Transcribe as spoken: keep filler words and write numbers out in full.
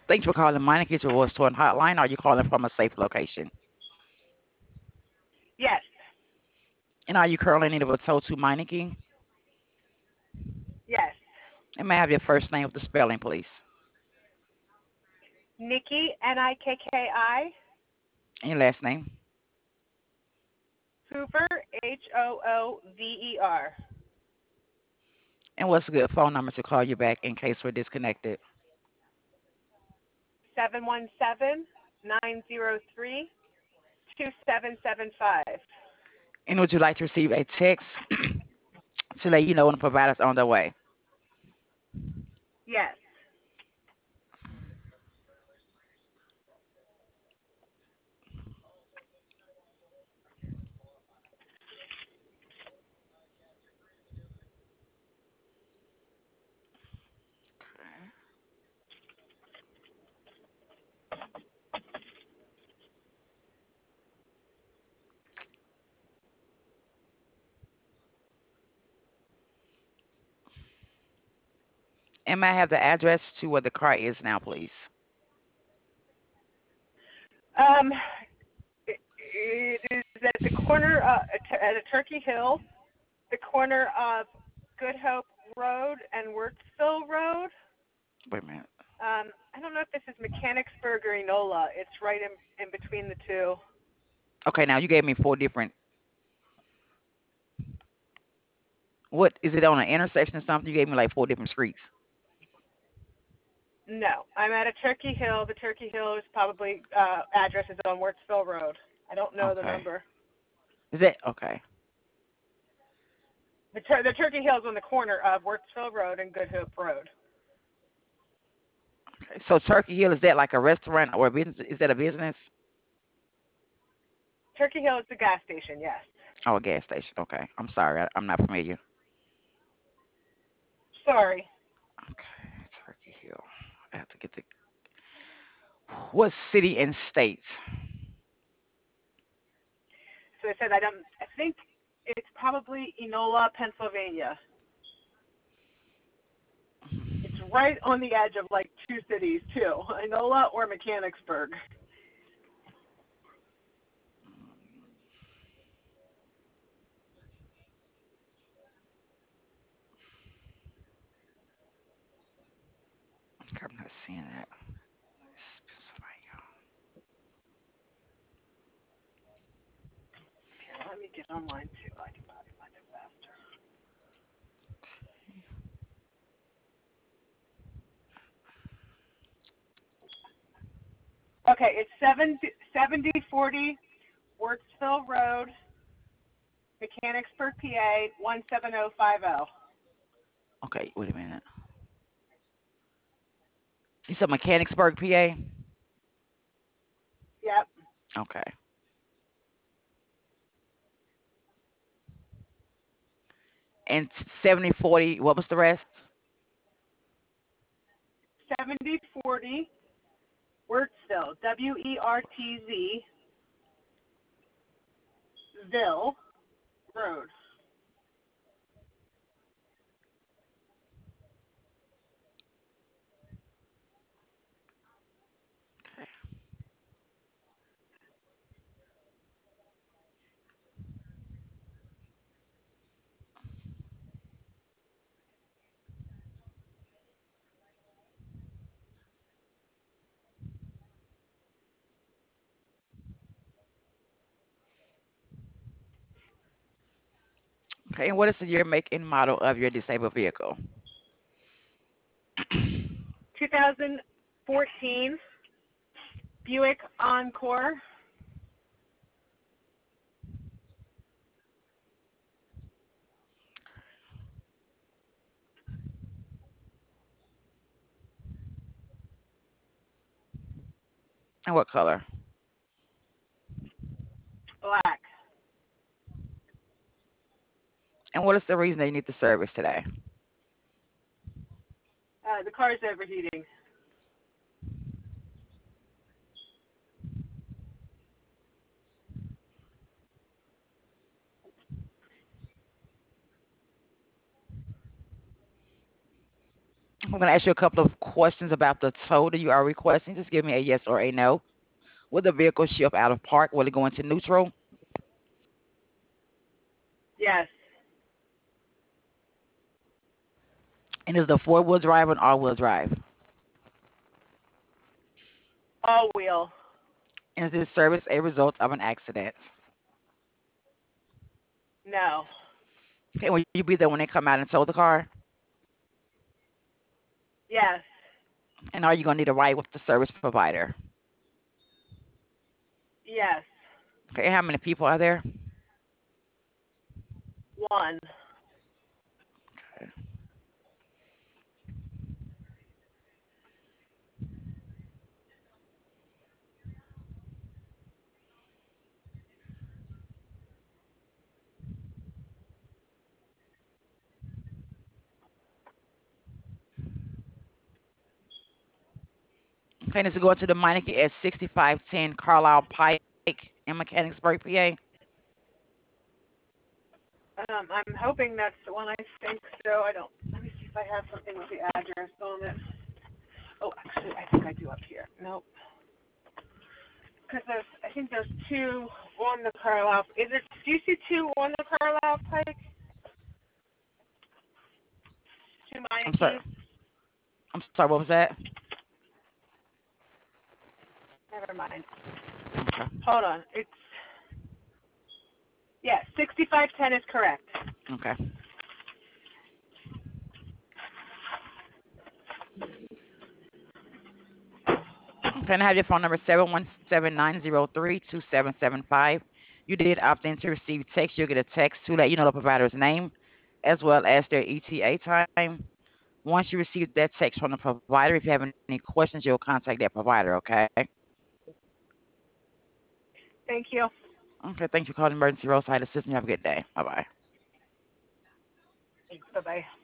Thanks for calling Meineke Rewards Store Hotline. Are you calling from a safe location? Yes. And are you currently in need of a tow to Meineke? Yes. And may I have your first name with the spelling, please? Nikki, N I K K I. And your last name? Hoover, H O O V E R. And what's a good phone number to call you back in case we're disconnected? seven one seven, nine zero three, two seven seven five. And would you like to receive a text to let you know when the provider's on their way? Yes. And may I have the address to where the car is now, please? Um, it, it is at the corner, uh, at a Turkey Hill, the corner of Good Hope Road and Wirtsville Road. Wait a minute. Um, I don't know if this is Mechanicsburg or Enola. It's right in in between the two. Okay, now you gave me four different. What is it on an intersection or something? You gave me like four different streets. No, I'm at a Turkey Hill. The Turkey Hill is probably uh, address is on Wirtsville Road. I don't know the Okay. number. Is that okay? The tur- the Turkey Hill is on the corner of Wirtsville Road and Good Hope Road. Okay. So Turkey Hill, is that like a restaurant or a business? Is that a business? Turkey Hill is the gas station. Yes. Oh, a gas station. Okay. I'm sorry. I, I'm not familiar. Sorry. Okay. Turkey Hill. I have to get the what city and state? So I said I don't. I think it's probably Enola, Pennsylvania. It's right on the edge of like two cities too, Enola or Mechanicsburg. Okay, I'm not seeing that. It's Pennsylvania. Here, let me get online too. I can probably find it faster. Okay, it's seven seventy forty Wirtsville Road, Mechanicsburg, P A one seven zero five zero. Okay, wait a minute. You said Mechanicsburg, P A? Yep. Okay. And seventy forty, what was the rest? seventy forty Wirtsville, W E R T Z, Ville Road. Okay, and what is the year, make, and model of your disabled vehicle? twenty fourteen Buick Encore. And what color? Black. And what is the reason that you need the service today? Uh, the car's overheating. I'm going to ask you a couple of questions about the tow that you are requesting. Just give me a yes or a no. Will the vehicle shift out of park? Will it go into neutral? Yes. And is the four-wheel drive or an all-wheel drive? All wheel. And is this service a result of an accident? No. Okay, will you be there when they come out and tow the car? Yes. And are you going to need a ride with the service provider? Yes. Okay, how many people are there? One. Okay, this is going to the Meineke at sixty-five ten Carlisle Pike in Mechanicsburg, P A. Um, I'm hoping that's the one. I think so. I don't. Let me see if I have something with the address on it. Oh, actually, I think I do up here. Nope. Because there's, I think there's two on the Carlisle. Is it? Do you see two on the Carlisle Pike? Two I'm sorry. Meinekes? I'm sorry, what was that? Never mind. Okay. Hold on. It's yeah, sixty-five ten is correct. Okay. Okay, and I have your phone number seven one seven nine zero three two seven seven five. You did opt in to receive text. You'll get a text to let you know the provider's name as well as their E T A time. Once you receive that text from the provider, if you have any questions, you'll contact that provider, okay? Thank you. Okay, thanks for calling Emergency Roadside Assistance. You have a good day. Bye-bye. Thanks. Bye bye.